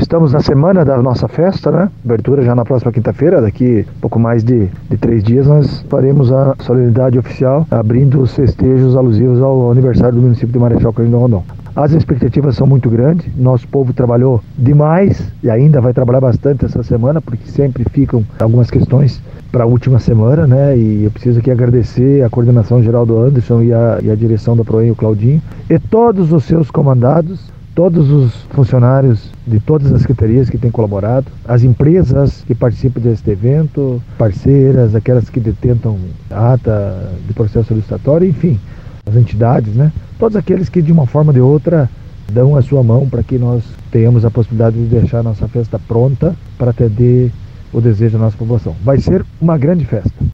estamos na semana da nossa festa, né? Abertura já na próxima quinta-feira, daqui pouco mais de 3 dias, nós faremos a solenidade oficial, abrindo os festejos alusivos ao aniversário do município de Marechal Cândido Rondon. As expectativas são muito grandes, nosso povo trabalhou demais e ainda vai trabalhar bastante essa semana, porque sempre ficam algumas questões para a última semana, né? E eu preciso aqui agradecer a coordenação geral do Anderson e a direção da Proen, o Claudinho, e todos os seus comandados, todos os funcionários de todas as secretarias que têm colaborado, as empresas que participam deste evento, parceiras, aquelas que detentam a ata de processo licitatório, enfim, as entidades, né? Todos aqueles que de uma forma ou de outra dão a sua mão para que nós tenhamos a possibilidade de deixar a nossa festa pronta para atender o desejo da nossa população. Vai ser uma grande festa.